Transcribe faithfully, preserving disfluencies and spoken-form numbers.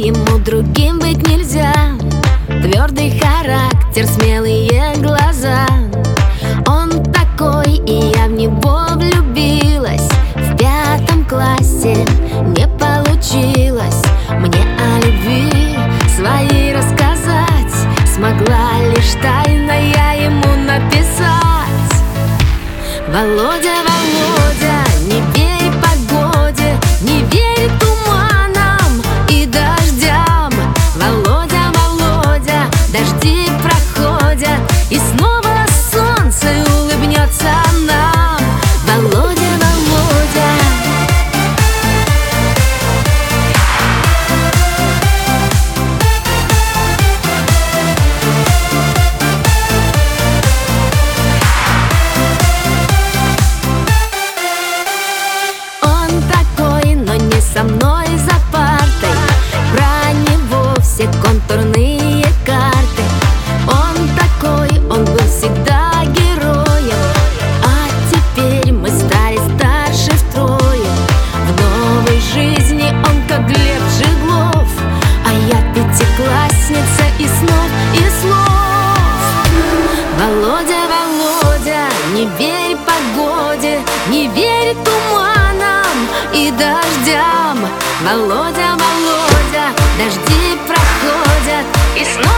ему другим быть нельзя. Твердый характер, смелые глаза. Он такой, и я в него влюбилась. В пятом классе не получилось мне о любви своей рассказать. Смогла лишь тайно я ему написать: Володя, Володя, не верь погоде, не верь туманам и дождям. Володя, Володя, дожди проходят, и снова солнце улыбнется нам. Володя, Володя. Он такой, но не со мной за партой. Про него все контурные карты. Он такой, он был всегда героем, а теперь мы стали старше втрое. В новой жизни он как Глеб Жиглов, а я пятиклассница и снов, и слов. Володя, Володя, не верь погоде, не верь туманам и дождям. Володя, Володя, дожди проходят, и снова